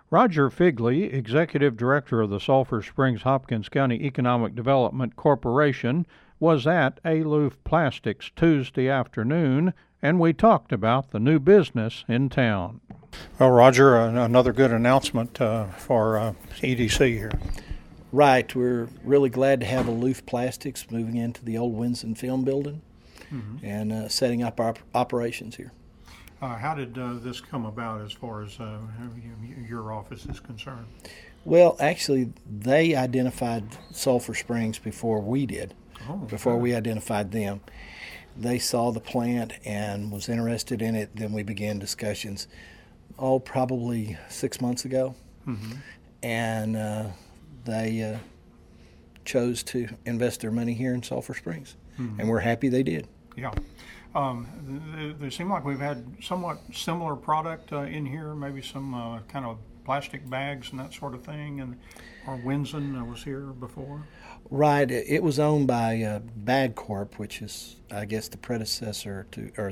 Roger Figley, Executive Director of the Sulphur Springs Hopkins County Economic Development Corporation, was at Aloof Plastics Tuesday afternoon, and we talked about the new business in town. Well, Roger, another good announcement for EDC here. Right. We're really glad to have Aloof Plastics moving into the old Winston Film Building and setting up our operations here. How did this come about as far as your office is concerned? Well, actually, they identified Sulphur Springs before we did, before we identified them. They saw the plant and was interested in it. Then we began discussions, probably 6 months ago. And they chose to invest their money here in Sulphur Springs. And we're happy they did. Yeah. They seem like we've had somewhat similar product in here, maybe some kind of plastic bags and that sort of thing. And or Winsen was here before. Right. It was owned by Bag Corp, which is, I guess, the predecessor to, or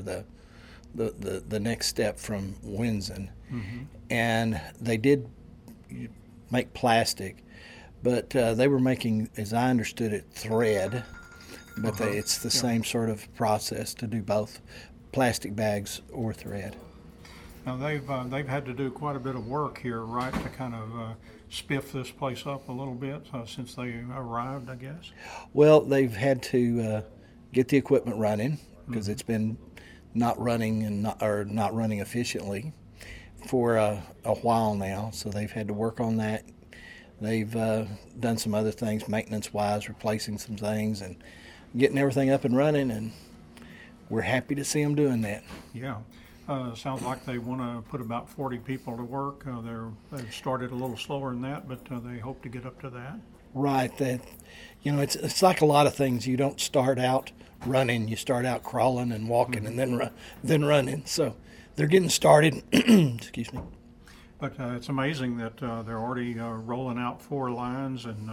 the next step from Winsen. And they did make plastic, but they were making, as I understood it, thread. But it's the same sort of process to do both plastic bags or thread. Now they've had to do quite a bit of work here, right, to kind of spiff this place up a little bit since they arrived, I guess. Well, they've had to get the equipment running because it's been not running and not running efficiently for a while now. So they've had to work on that. They've done some other things maintenance-wise, replacing some things and getting everything up and running, and we're happy to see them doing that. Yeah. Sounds like they want to put about 40 people to work. They've started a little slower than that, but they hope to get up to that. Right. It's like a lot of things. You don't start out running. You start out crawling and walking and then running. So they're getting started. Excuse me. But it's amazing that they're already rolling out 4 lines and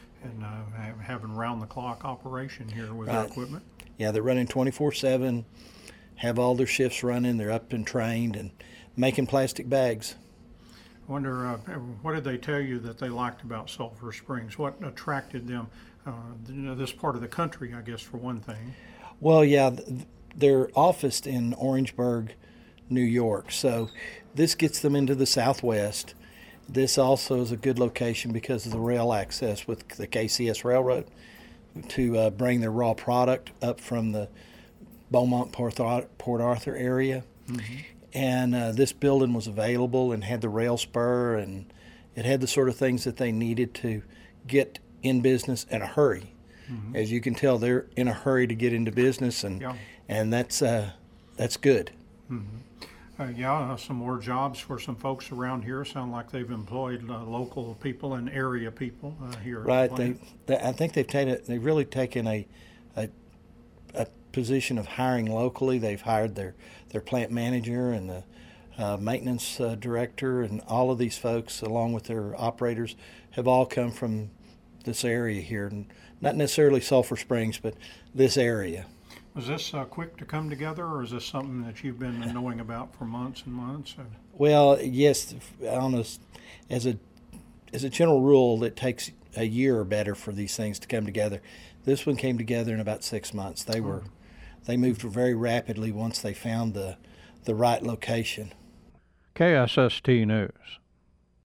having round-the-clock operation here with their equipment. Yeah, they're running 24/7, have all their shifts running. They're up and trained and making plastic bags. I wonder, what did they tell you that they liked about Sulphur Springs? What attracted them? This part of the country, I guess, for one thing. Well, yeah, they're officed in Orangeburg, New York, so this gets them into the Southwest. This also is a good location because of the rail access with the KCS Railroad to bring their raw product up from the Beaumont, Port Arthur area. And this building was available and had the rail spur, and it had the sort of things that they needed to get in business in a hurry. As you can tell, they're in a hurry to get into business, and that's good. Some more jobs for some folks around here. Sound like they've employed local people and area people here. Right. I think they've really taken a position of hiring locally. They've hired their plant manager and the maintenance director, and all of these folks, along with their operators, have all come from this area here. Not necessarily Sulphur Springs, but this area. Was this quick to come together, or is this something that you've been knowing about for months and months? Well, yes. As a general rule, it takes a year or better for these things to come together. This one came together in about 6 months. They moved very rapidly once they found the right location. KSST News.